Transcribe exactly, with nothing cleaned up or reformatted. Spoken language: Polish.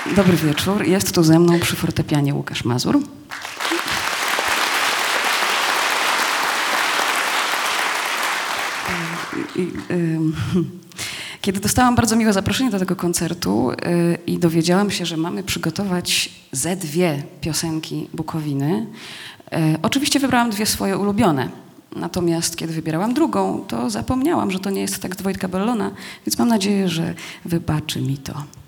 Dobry wieczór. Jest tu ze mną przy fortepianie Łukasz Mazur. I, y, kiedy dostałam bardzo miłe zaproszenie do tego koncertu y, i dowiedziałam się, że mamy przygotować ze dwie piosenki Bukowiny, y, oczywiście wybrałam dwie swoje ulubione. Natomiast kiedy wybierałam drugą, to zapomniałam, że to nie jest tekst Wojtka Bellona, więc mam nadzieję, że wybaczy mi to.